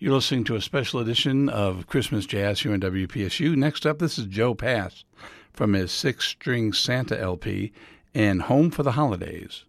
You're listening to a special edition of Christmas Jazz here on WPSU. Next up, this is Joe Pass from his Six String Santa LP and Home for the Holidays.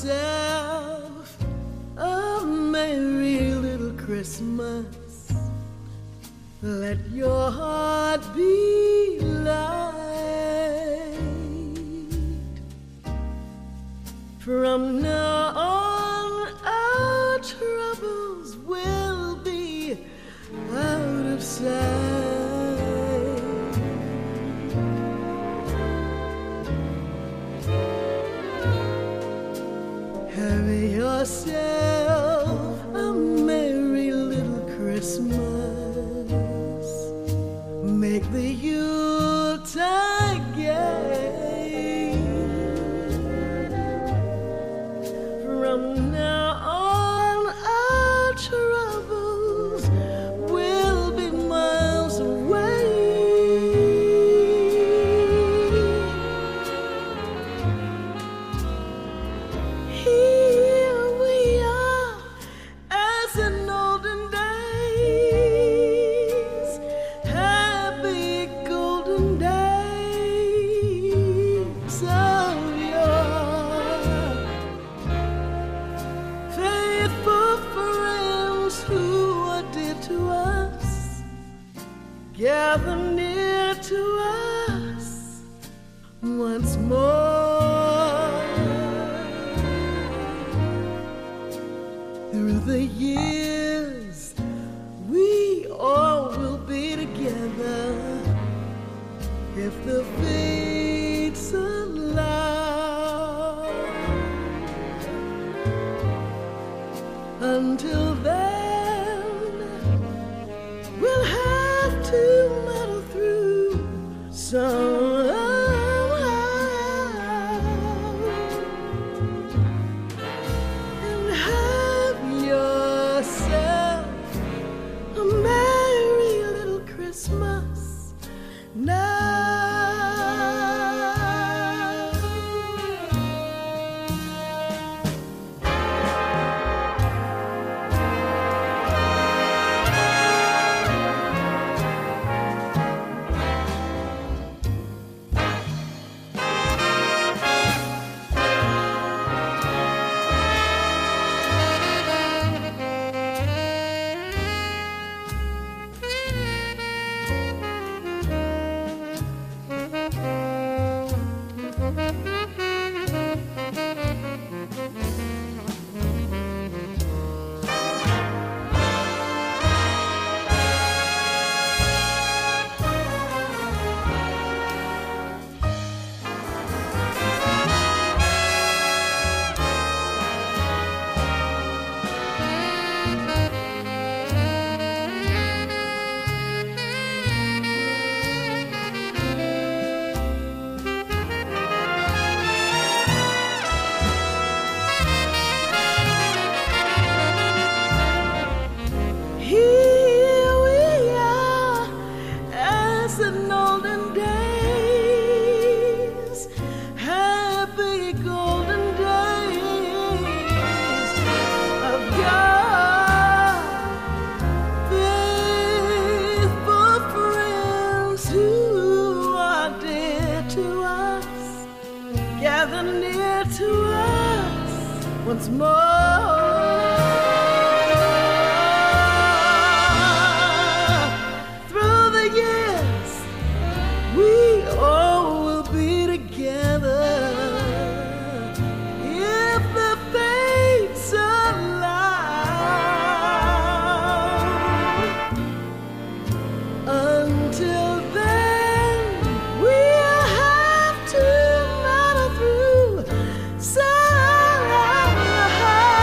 yourself a merry little Christmas. Let your heart be light. From now on, our troubles will be out of sight. Have yourself a merry little Christmas. Make the Yuletide gay. From now on, our troubles will be miles away. Here we are, as in olden days, happy golden days of yore. Faithful friends who are dear to us, gather near to us once more. Through the years, we all will be together if the fates allow. Until then, we'll have to muddle through somehow. And have yourself a merry little Christmas now. Here we are, as in olden days, happy golden days of God. Faithful friends who are dear to us, gather near to us once more. Through the years, we all will be together if the fates allow. Until then, we'll have to muddle through somehow.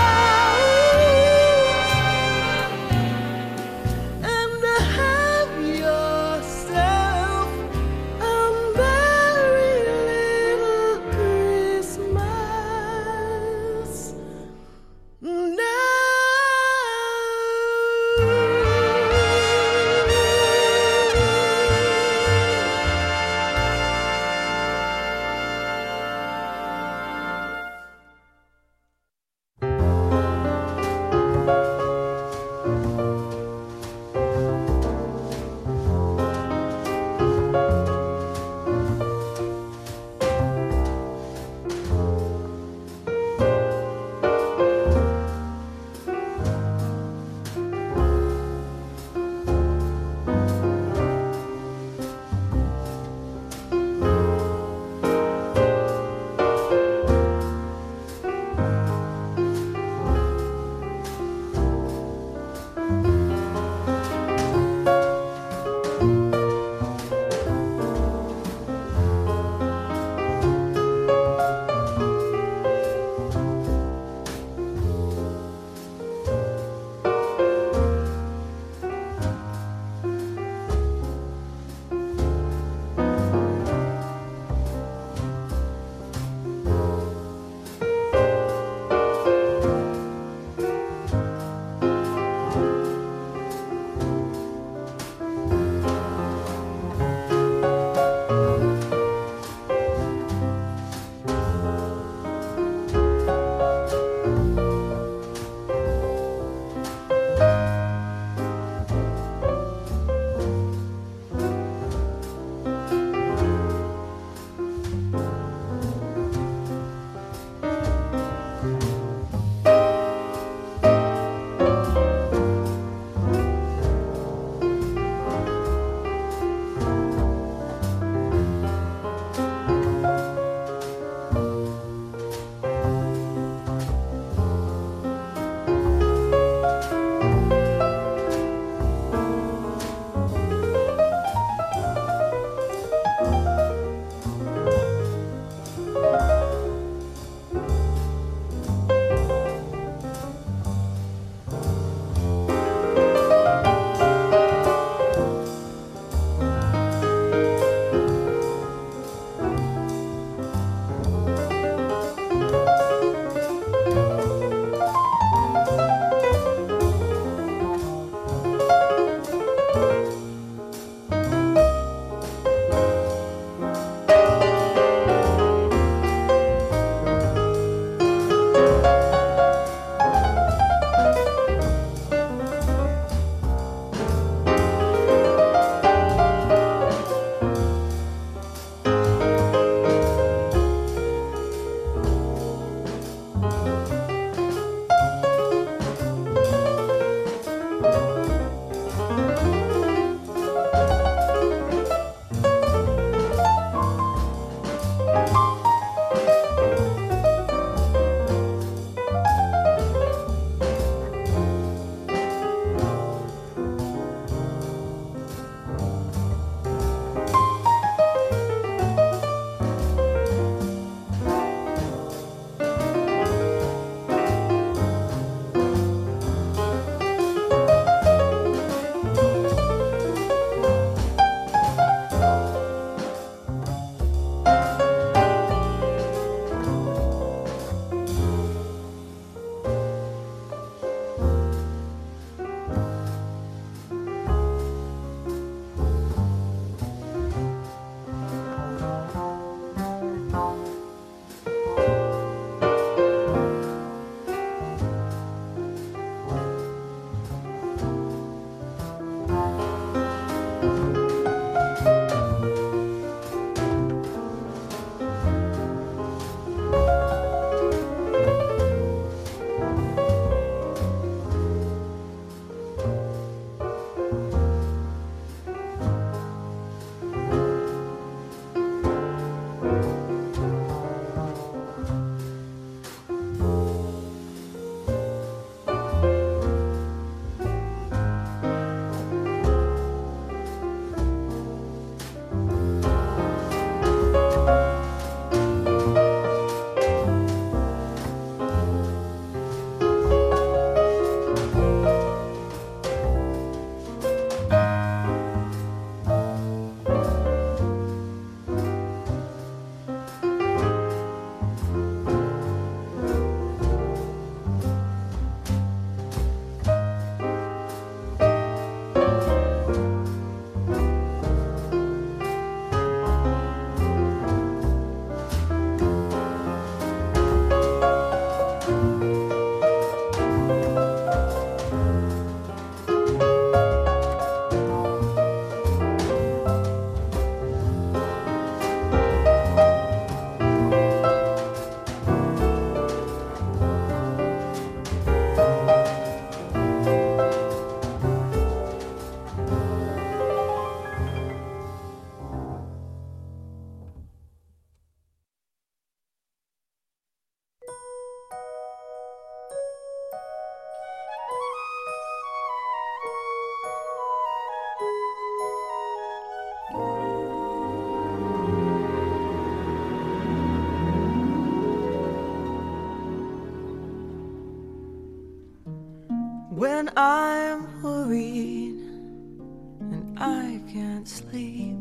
When I'm worried and I can't sleep,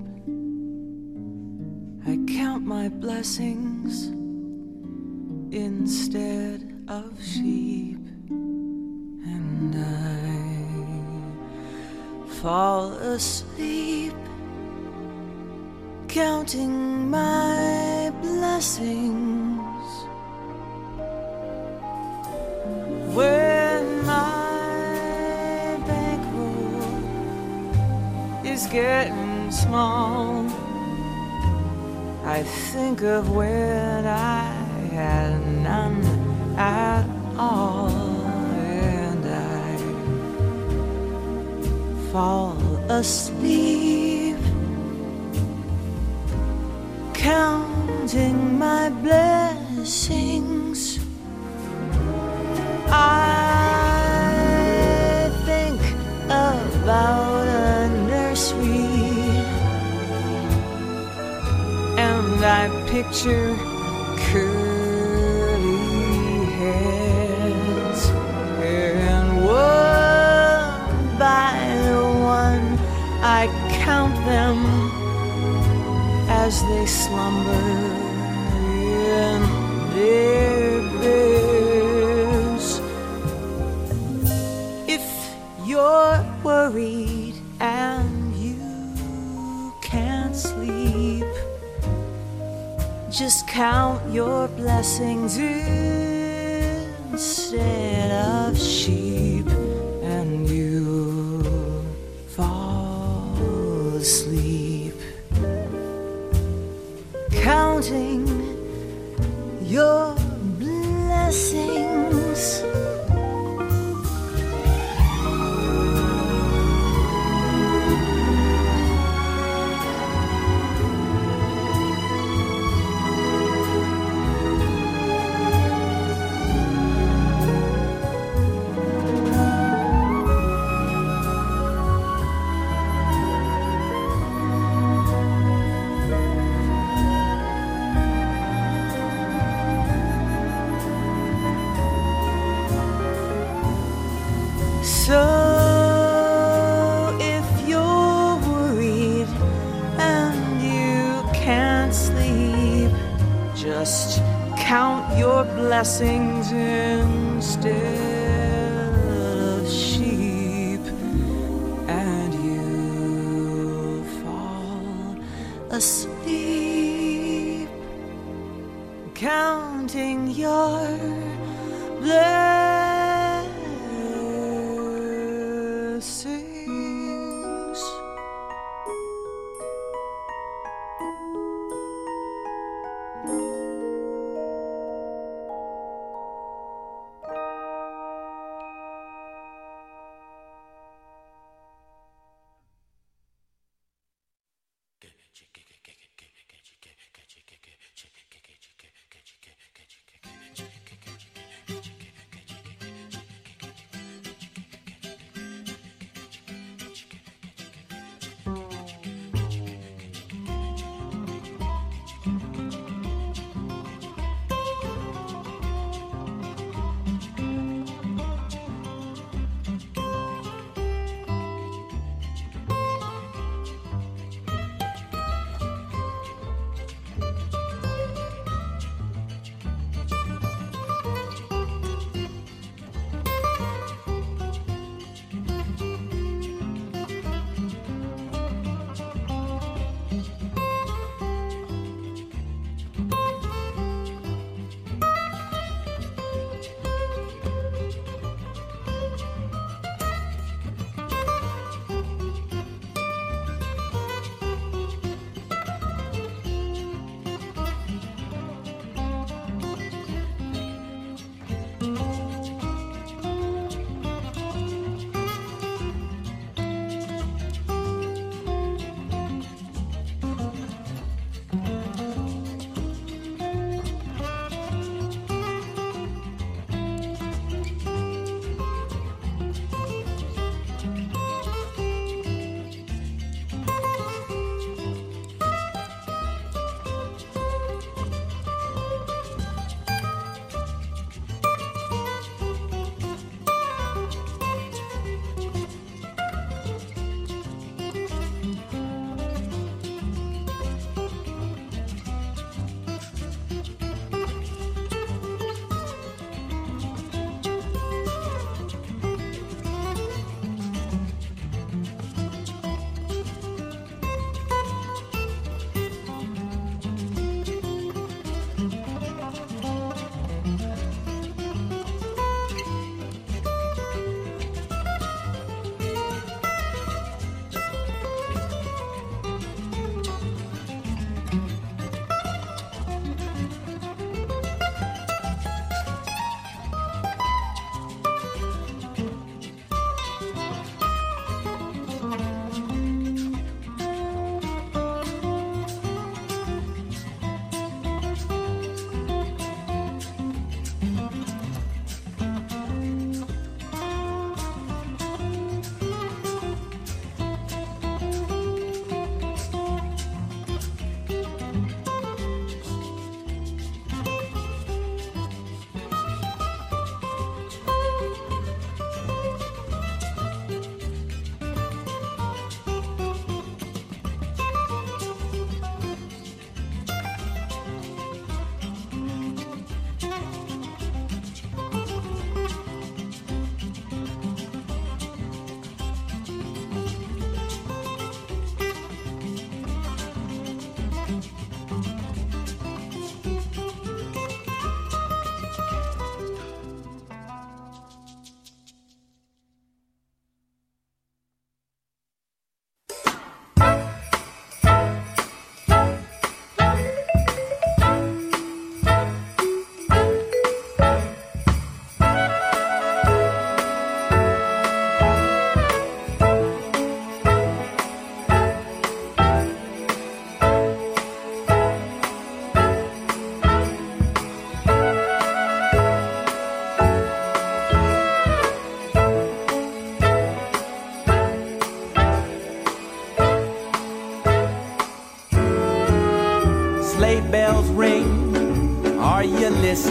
I count my blessings instead of sheep, and I fall asleep counting my blessings. When my bankroll is getting small, I think of when I had none at all, and I fall asleep counting my blessings. I think about a nursery, and I picture curly heads, and one by one I count them as they slumber in their beds. If you're worried and you can't sleep, just count your blessings instead of sheep, and you fall asleep counting your blessings. So if you're worried and you can't sleep, just count your blessings instead of sheep, and you fall asleep counting your blessings.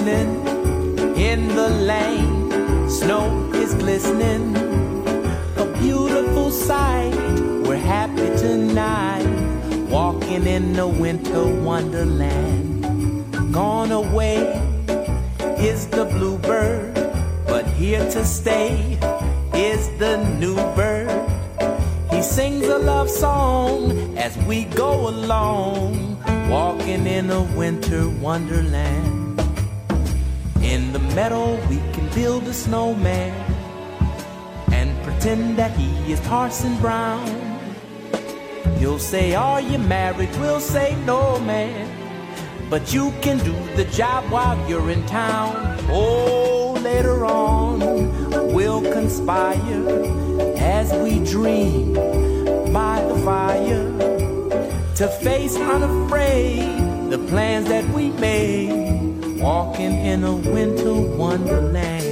listening. In the lane, snow is glistening. A beautiful sight, we're happy tonight. Walking in a winter wonderland. Gone away is the bluebird, but here to stay is the new bird. He sings a love song as we go along, walking in a winter wonderland. In the meadow we can build a snowman and pretend that he is Parson Brown. You'll say, are you married? We'll say, no, man. But you can do the job while you're in town. Oh, later on, we'll conspire as we dream by the fire to face unafraid the plans that we made, walking in a winter wonderland.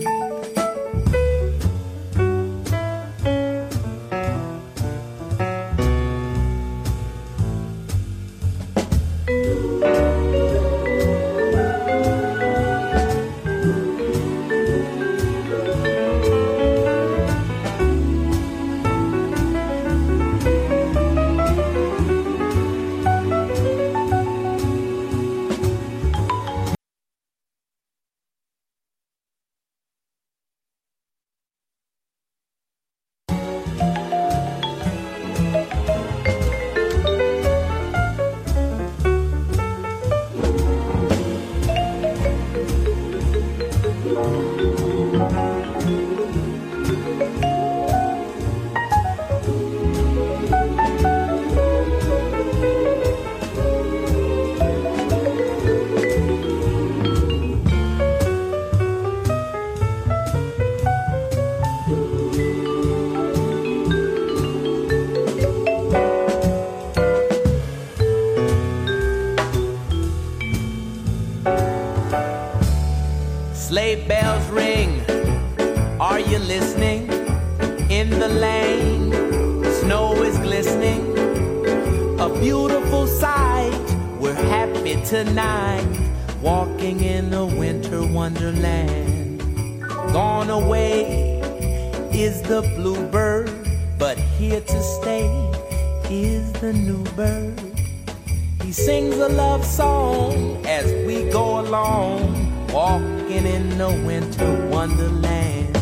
Sleigh bells ring, are you listening? In the lane, snow is glistening. A beautiful sight, we're happy tonight, walking in a winter wonderland. Gone away is the bluebird, but here to stay is the new bird. He sings a love song as we go along, walking in a winter wonderland.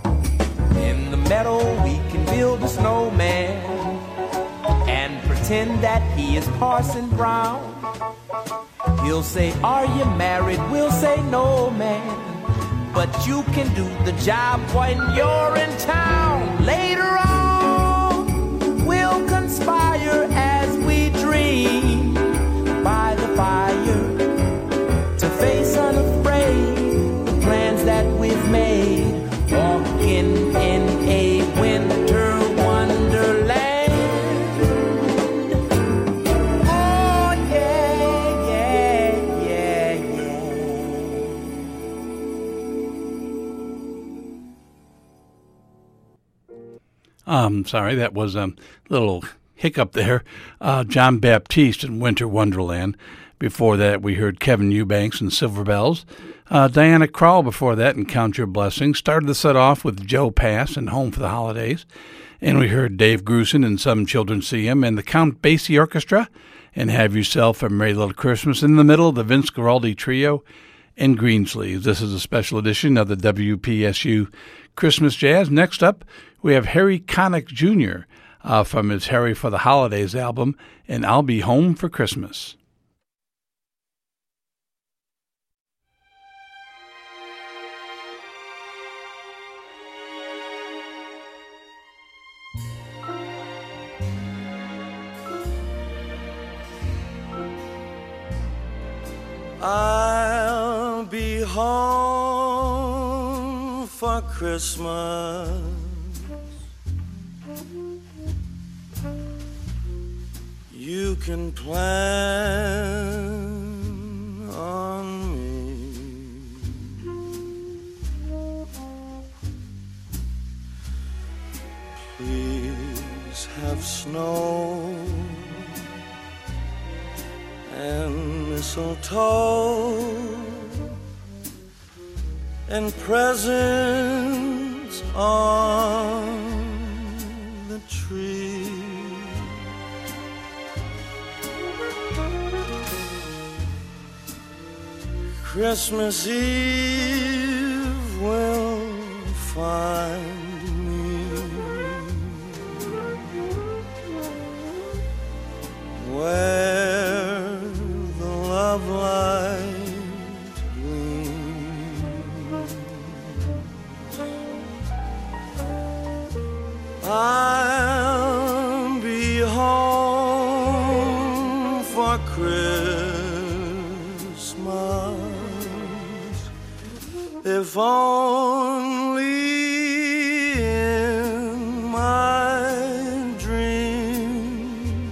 In the meadow we can build a snowman and pretend that he is Parson Brown. He'll say, are you married? We'll say, no, man. But you can do the job when you're in town. Later on, we'll conspire as we dream by the fire to face unafraid the plans that we've made, walking in a winter wonderland. Oh yeah, yeah, yeah, yeah. Sorry, that was a little hiccup there. John Baptiste in Winter Wonderland. Before that, we heard Kevin Eubanks and Silver Bells. Diana Krall before that and Count Your Blessings. Started the set off with Joe Pass and Home for the Holidays. And we heard Dave Grusin and Some Children See Him and the Count Basie Orchestra and Have Yourself a Merry Little Christmas. In the middle, the Vince Guaraldi Trio and Greensleeves. This is a special edition of the WPSU Christmas Jazz. Next up, we have Harry Connick Jr. From his Harry for the Holidays album, and I'll Be Home for Christmas. I'll be home for Christmas. You can plan on me. Please have snow and mistletoe and presents on the tree. Christmas Eve will find me where the love light gleams. I'll be home for Christmas, if only in my dreams.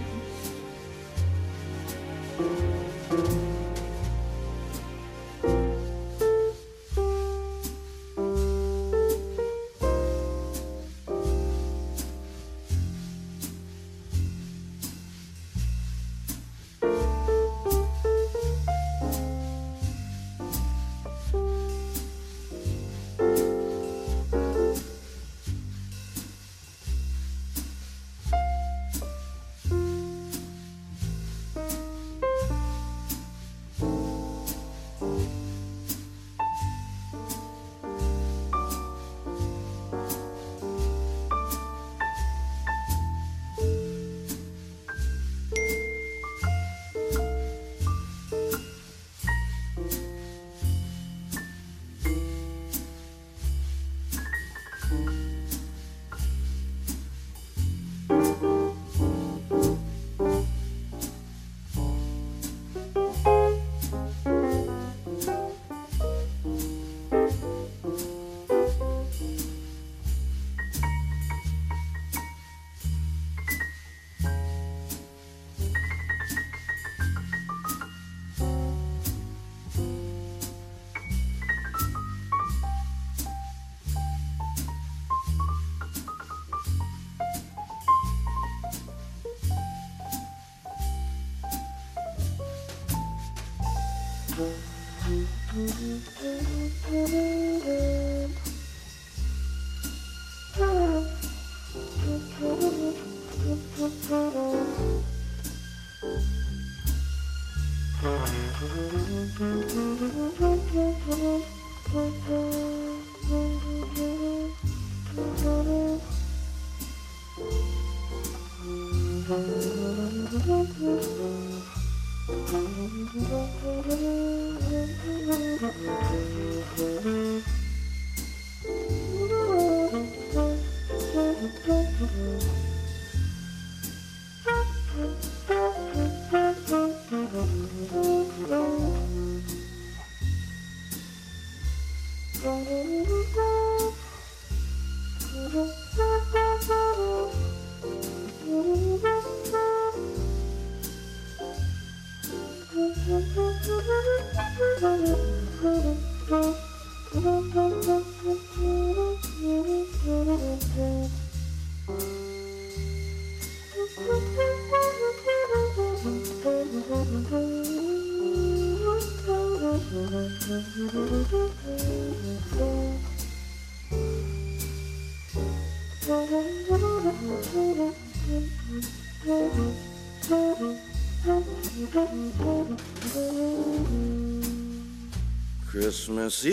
Christmas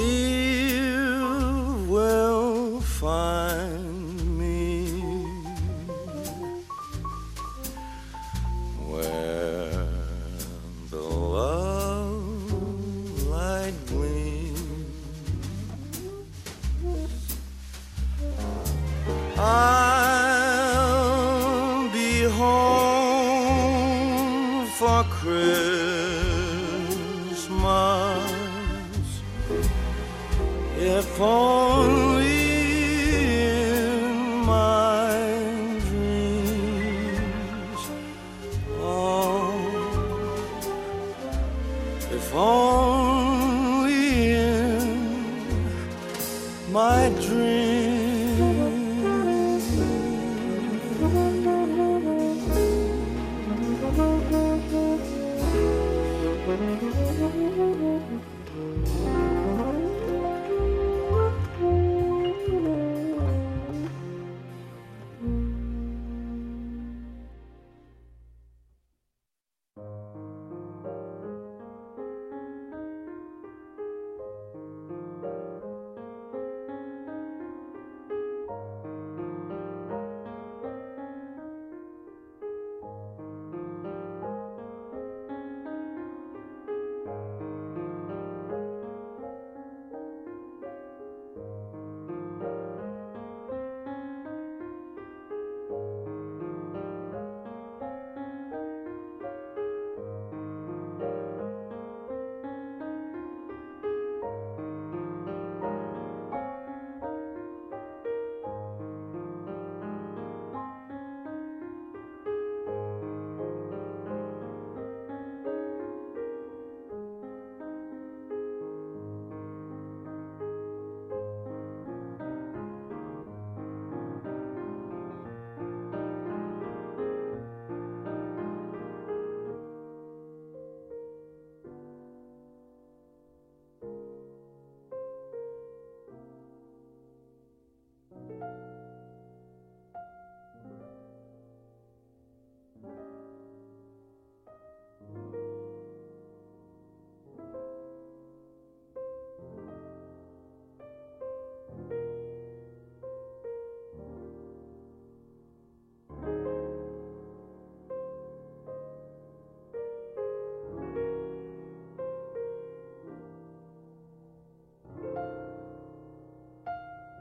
Eve will find me where the love light gleams. I'll be home for Christmas, if only in my dreams. Oh, if only in my dreams.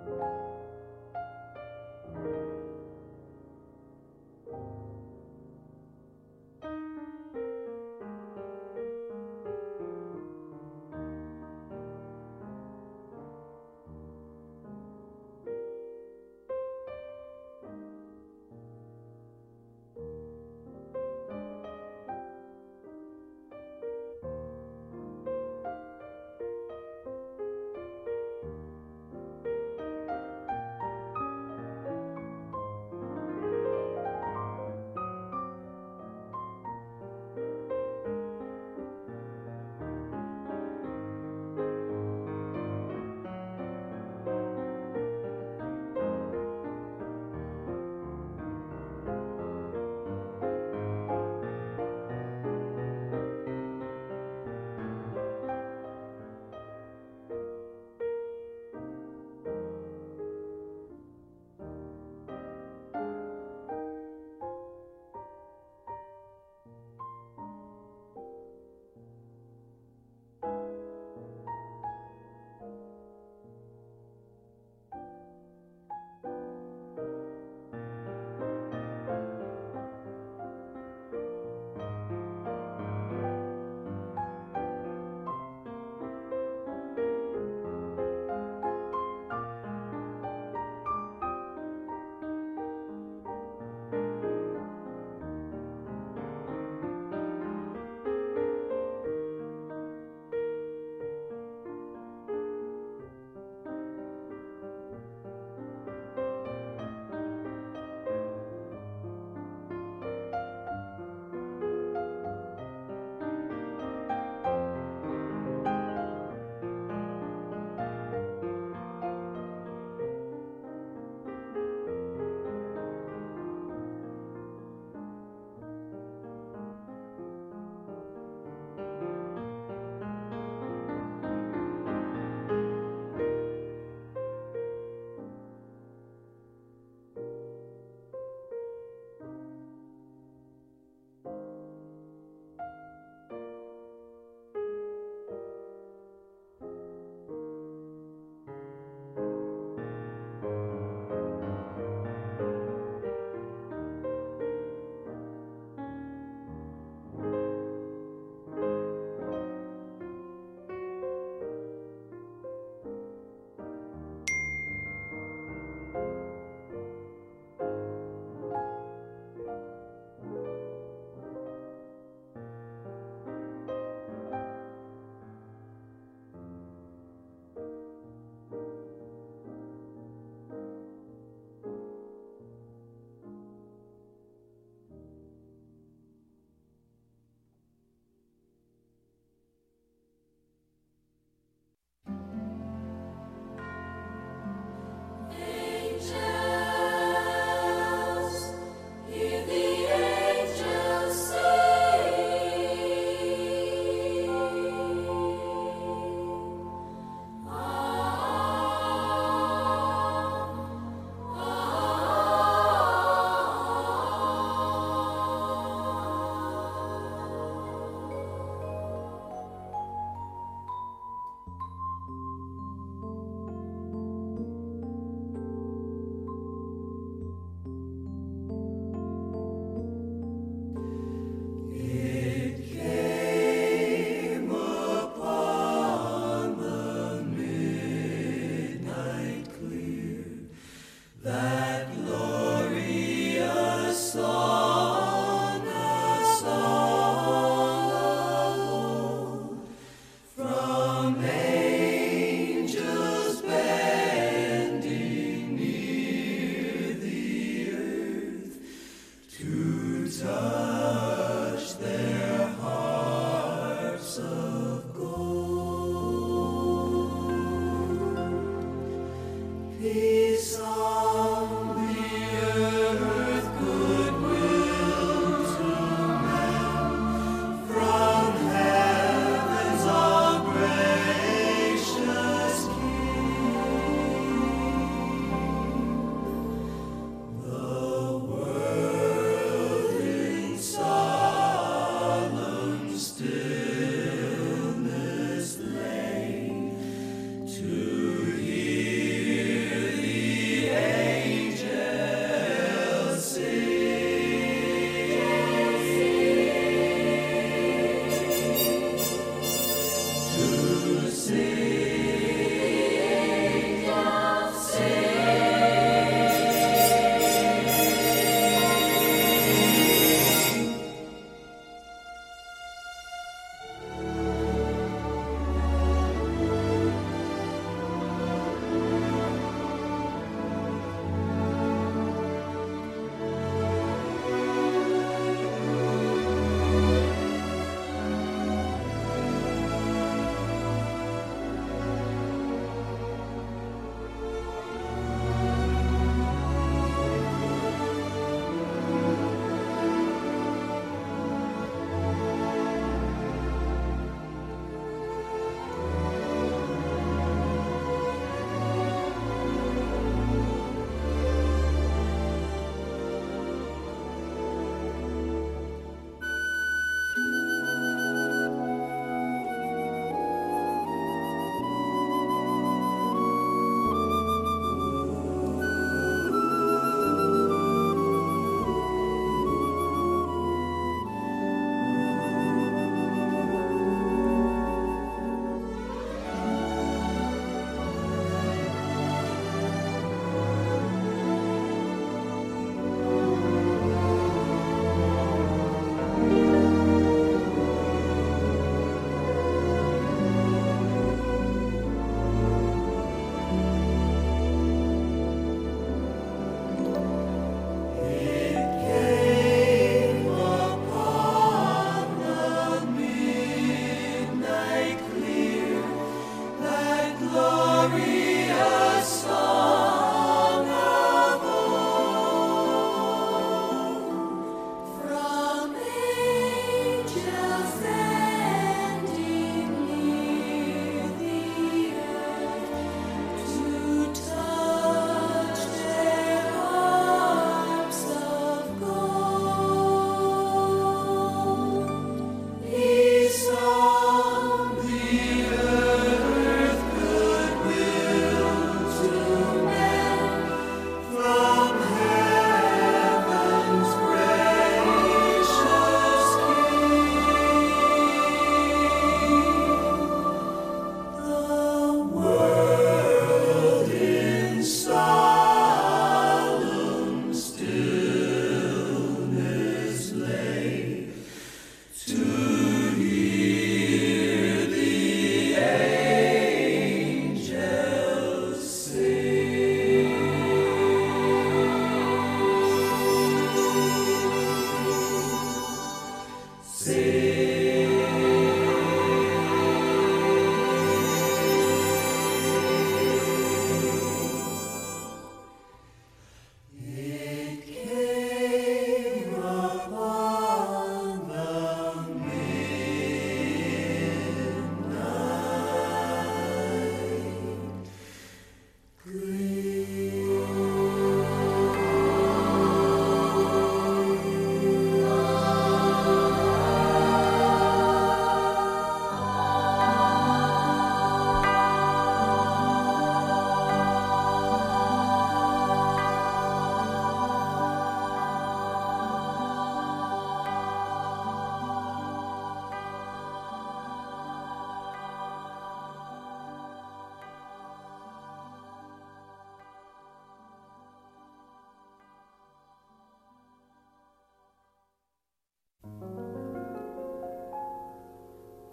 To hear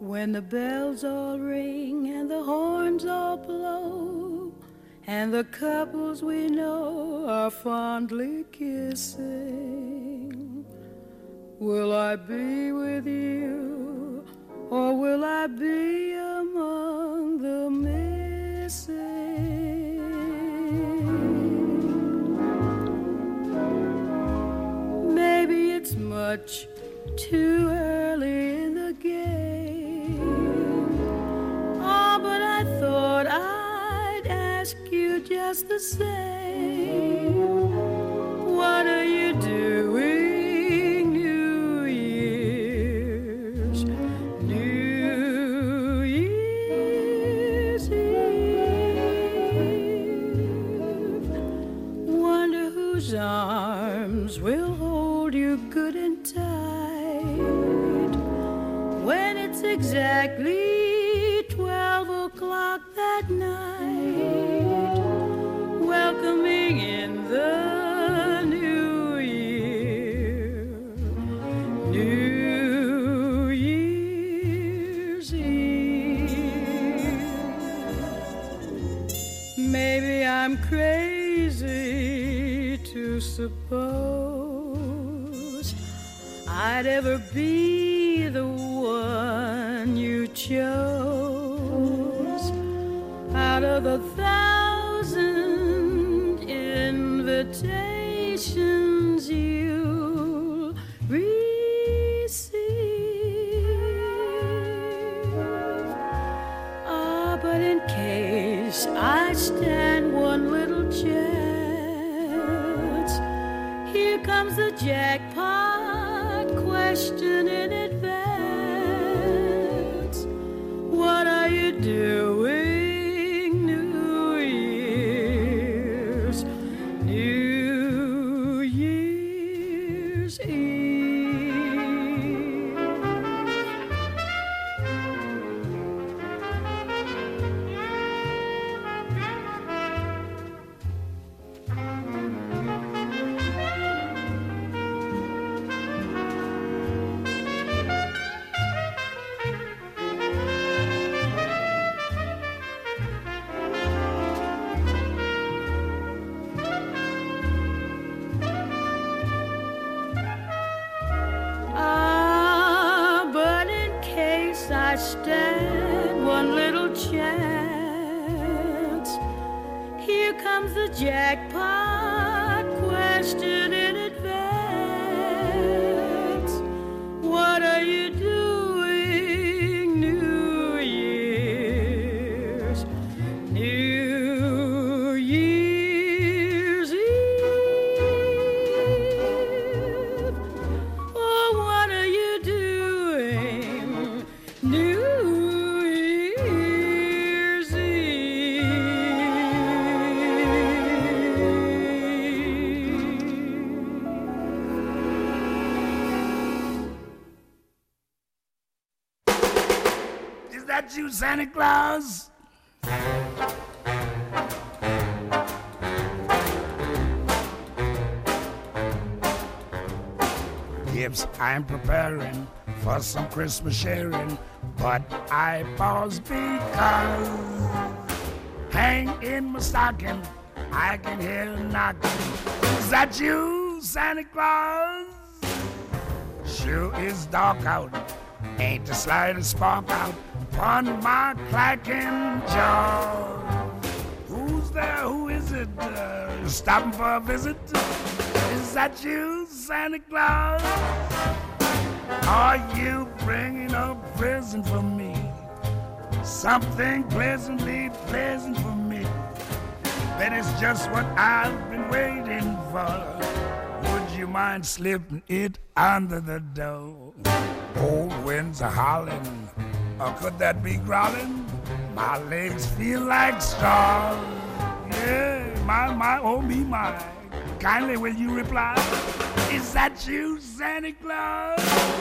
When the bells all ring and the horns all blow, and the couples we know are fondly kissing, will I be with you, or will I be among the missing? Maybe it's much too early in the game. Oh, but I thought I'd ask you just the same. What are you doing New Year's Eve? Wonder whose arms will hold you good and tight when it's exactly 12 o'clock that night, welcoming in the new year, New Year's Eve. Maybe I'm crazy to suppose I'd ever be the one you chose out of the thousand invitations you'll receive. Ah, but in case I stand one little chance, here comes the jackpot question in advance. What are you doing New Year's Eve? I stand one little chance, here comes the jackpot question in advance. What are you doing New Year's Eve? Oh, what are you doing New Year's Eve? Is that you, Santa Claus? Yes, I'm preparing for some Christmas sharing, but I pause because hang in my stocking, I can hear a knocking. Is that you, Santa Claus? Sure is dark out, ain't the slightest spark out upon my clacking jaw. Who's there? Who is it? Stopping for a visit? Is that you, Santa Claus? Are you bringing a present for me? Something pleasantly pleasant for me. That is just what I've been waiting for. Would you mind slipping it under the door? Cold winds are howling, or could that be growling? My legs feel like straws. Yeah, my, oh me, my. Kindly will you reply? Is that you, Santa Claus?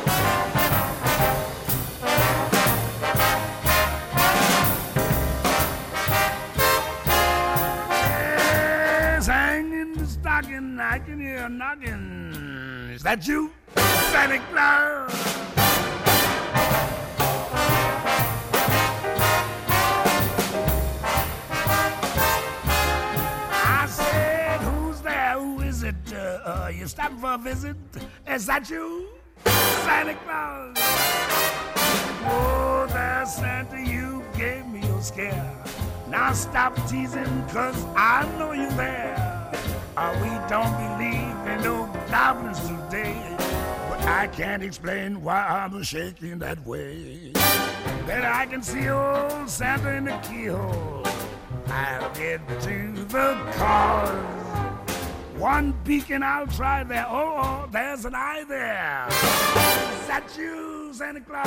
Yes, hang in the stocking, I can hear a knocking. Is that you, Santa Claus? it? You stopping for a visit? Is that you, Santa Claus? Oh, there, Santa, you gave me a scare. Now stop teasing, 'cause I know you're there. We don't believe in no goblins today, but I can't explain why I'm shaking that way. Then I can see old Santa in the keyhole. I'll get to the cause. One beacon, I'll try there. Oh, there's an eye there. Is that you, Santa Claus?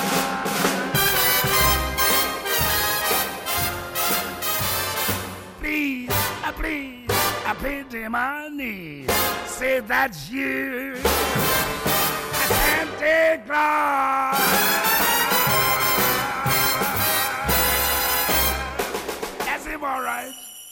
Please, I pity my knees. Say that's you, Santa Claus. That's him, all right.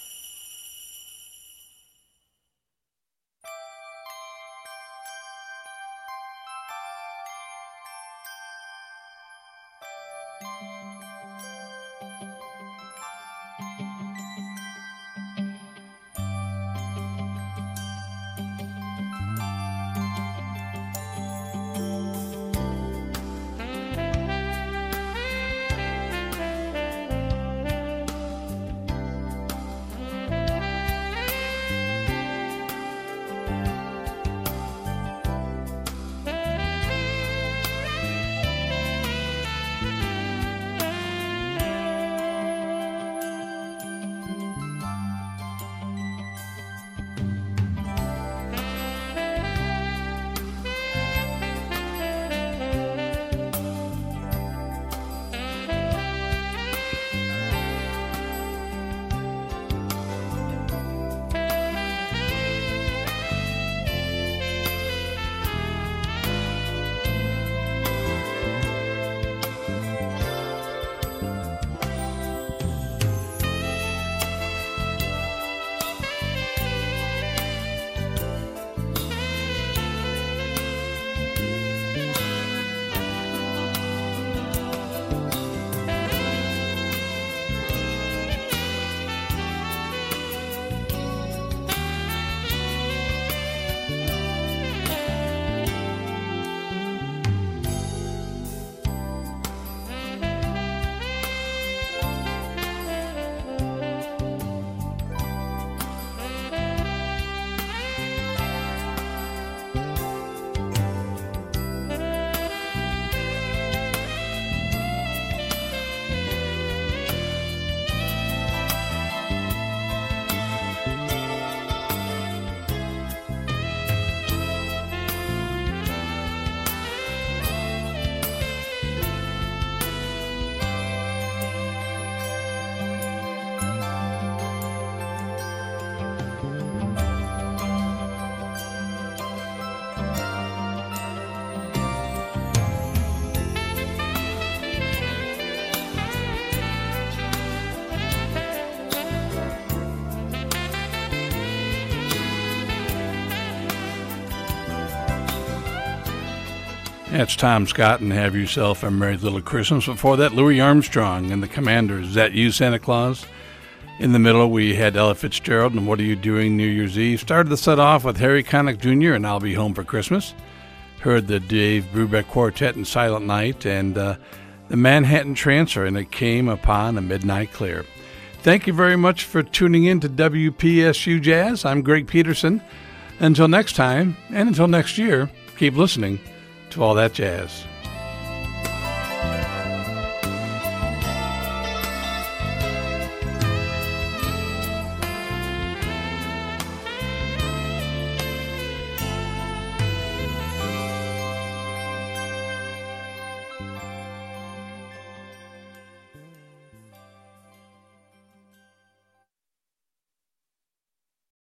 That's Tom Scott and Have Yourself a Merry Little Christmas. Before that, Louis Armstrong and the Commanders. Is that you, Santa Claus? In the middle, we had Ella Fitzgerald and What Are You Doing New Year's Eve. Started the set off with Harry Connick Jr. and I'll Be Home for Christmas. Heard the Dave Brubeck Quartet and Silent Night and the Manhattan Transfer and It Came Upon a Midnight Clear. Thank you very much for tuning in to WPSU Jazz. I'm Greg Peterson. Until next time, and until next year, keep listening to all that jazz.